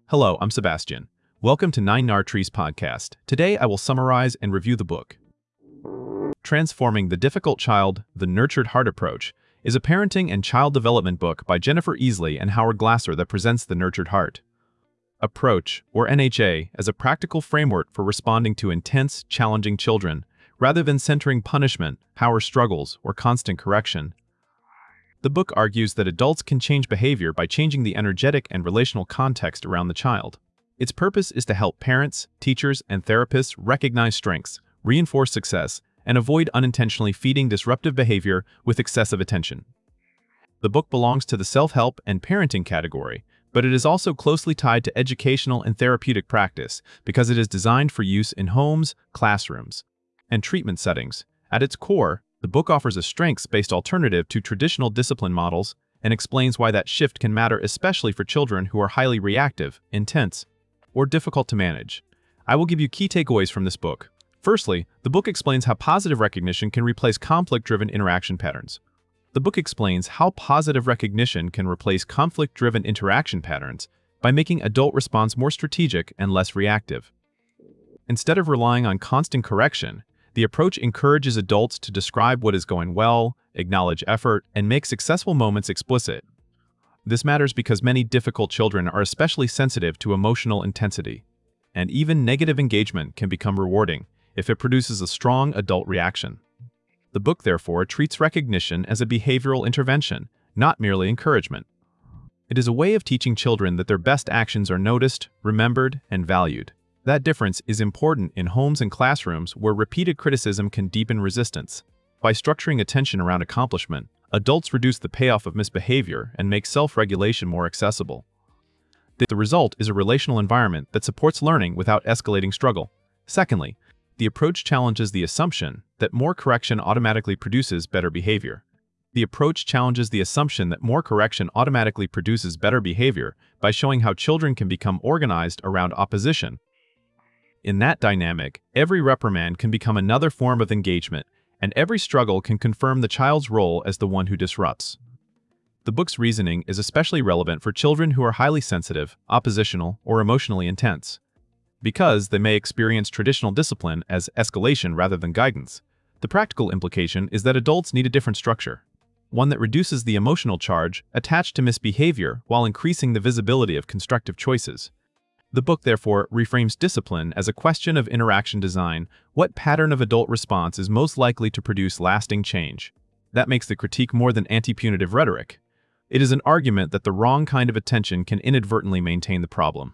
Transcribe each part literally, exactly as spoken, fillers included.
Hello, I'm Sebastian. Welcome to Nine Nar Trees podcast. Today I will summarize and review the book. Transforming the Difficult Child, The Nurtured Heart Approach is a parenting and child development book by Jennifer Easley and Howard Glasser that presents the nurtured heart. Approach, or N H A, as a practical framework for responding to intense, challenging children, rather than centering punishment, power struggles, or constant correction. The book argues that adults can change behavior by changing the energetic and relational context around the child. Its purpose is to help parents, teachers, and therapists recognize strengths, reinforce success, and avoid unintentionally feeding disruptive behavior with excessive attention. The book belongs to the self-help and parenting category, but it is also closely tied to educational and therapeutic practice because it is designed for use in homes, classrooms, and treatment settings. At its core, the book offers a strengths-based alternative to traditional discipline models and explains why that shift can matter especially for children who are highly reactive, intense, or difficult to manage. I will give you key takeaways from this book. Firstly, the book explains how positive recognition can replace conflict-driven interaction patterns. The book explains how positive recognition can replace conflict-driven interaction patterns by making adult response more strategic and less reactive. Instead of relying on constant correction, the approach encourages adults to describe what is going well, acknowledge effort, and make successful moments explicit. This matters because many difficult children are especially sensitive to emotional intensity, and even negative engagement can become rewarding if it produces a strong adult reaction. The book, therefore, treats recognition as a behavioral intervention, not merely encouragement. It is a way of teaching children that their best actions are noticed, remembered, and valued. That difference is important in homes and classrooms where repeated criticism can deepen resistance. By structuring attention around accomplishment, adults reduce the payoff of misbehavior and make self-regulation more accessible. The result is a relational environment that supports learning without escalating struggle. Secondly, the approach challenges the assumption that more correction automatically produces better behavior. The approach challenges the assumption that more correction automatically produces better behavior by showing how children can become organized around opposition. In that dynamic, every reprimand can become another form of engagement, and every struggle can confirm the child's role as the one who disrupts. The book's reasoning is especially relevant for children who are highly sensitive, oppositional, or emotionally intense. Because they may experience traditional discipline as escalation rather than guidance, the practical implication is that adults need a different structure, one that reduces the emotional charge attached to misbehavior while increasing the visibility of constructive choices. The book, therefore, reframes discipline as a question of interaction design. What pattern of adult response is most likely to produce lasting change? That makes the critique more than anti-punitive rhetoric. It is an argument that the wrong kind of attention can inadvertently maintain the problem.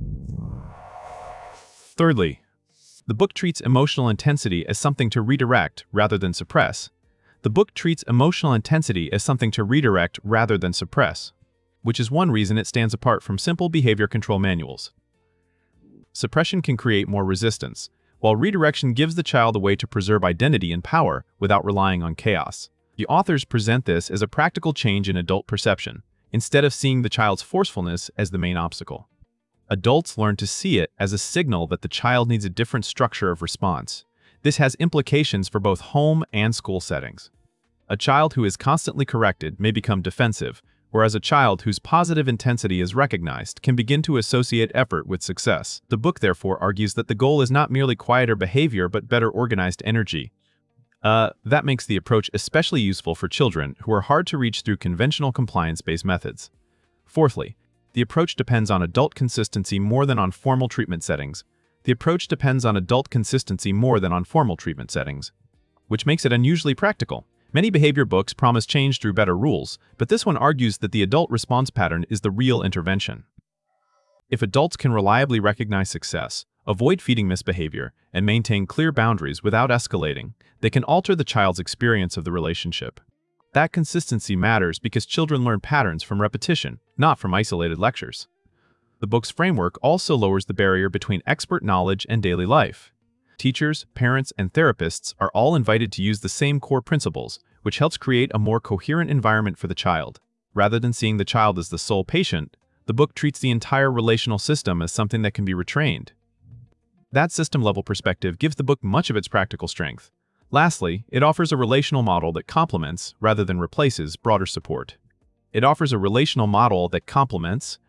Thirdly, the book treats emotional intensity as something to redirect rather than suppress. The book treats emotional intensity as something to redirect rather than suppress, which is one reason it stands apart from simple behavior control manuals. Suppression can create more resistance, while redirection gives the child a way to preserve identity and power without relying on chaos. The authors present this as a practical change in adult perception, instead of seeing the child's forcefulness as the main obstacle. Adults learn to see it as a signal that the child needs a different structure of response. This has implications for both home and school settings. A child who is constantly corrected may become defensive, whereas a child whose positive intensity is recognized can begin to associate effort with success. The book, therefore, argues that the goal is not merely quieter behavior but better organized energy. Uh, that makes the approach especially useful for children who are hard to reach through conventional compliance-based methods. Fourthly, the approach depends on adult consistency more than on formal treatment settings. The approach depends on adult consistency more than on formal treatment settings, which makes it unusually practical. Many behavior books promise change through better rules, but this one argues that the adult response pattern is the real intervention. If adults can reliably recognize success, avoid feeding misbehavior, and maintain clear boundaries without escalating, they can alter the child's experience of the relationship. That consistency matters because children learn patterns from repetition, not from isolated lectures. The book's framework also lowers the barrier between expert knowledge and daily life. Teachers, parents, and therapists are all invited to use the same core principles, which helps create a more coherent environment for the child. Rather than seeing the child as the sole patient, the book treats the entire relational system as something that can be retrained. That system-level perspective gives the book much of its practical strength. Lastly, it offers a relational model that complements, rather than replaces, broader support. It offers a relational model that complements,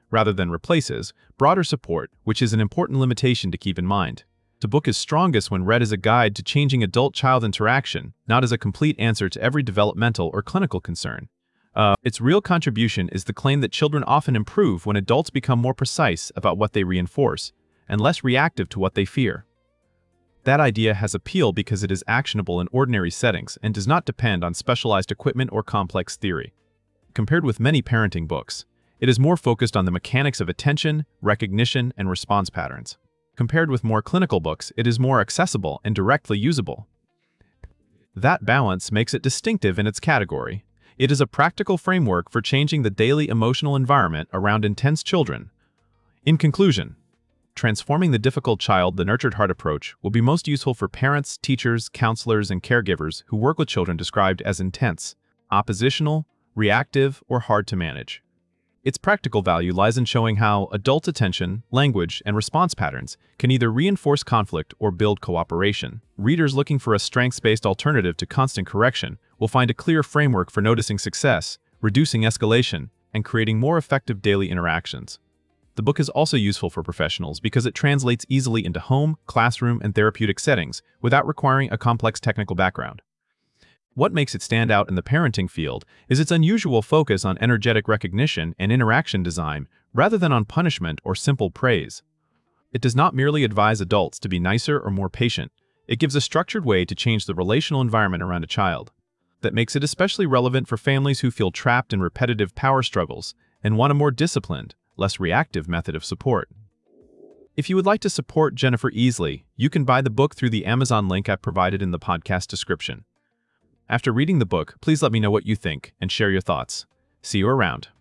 rather than replaces, broader support, which is an important limitation to keep in mind. The book is strongest when read as a guide to changing adult-child interaction, not as a complete answer to every developmental or clinical concern. Uh, its real contribution is the claim that children often improve when adults become more precise about what they reinforce, and less reactive to what they fear. That idea has appeal because it is actionable in ordinary settings and does not depend on specialized equipment or complex theory. Compared with many parenting books, it is more focused on the mechanics of attention, recognition, and response patterns. Compared with more clinical books, it is more accessible and directly usable. That balance makes it distinctive in its category. It is a practical framework for changing the daily emotional environment around intense children. In conclusion, Transforming the Difficult Child, the Nurtured Heart approach will be most useful for parents, teachers, counselors, and caregivers who work with children described as intense, oppositional, reactive, or hard to manage. Its practical value lies in showing how adult attention, language, and response patterns can either reinforce conflict or build cooperation. Readers looking for a strengths-based alternative to constant correction will find a clear framework for noticing success, reducing escalation, and creating more effective daily interactions. The book is also useful for professionals because it translates easily into home, classroom, and therapeutic settings without requiring a complex technical background. What makes it stand out in the parenting field is its unusual focus on energetic recognition and interaction design rather than on punishment or simple praise. It does not merely advise adults to be nicer or more patient. It gives a structured way to change the relational environment around a child. That makes it especially relevant for families who feel trapped in repetitive power struggles and want a more disciplined, less reactive method of support. If you would like to support Jennifer Easley, you can buy the book through the Amazon link I provided in the podcast description. After reading the book, please let me know what you think and share your thoughts. See you around.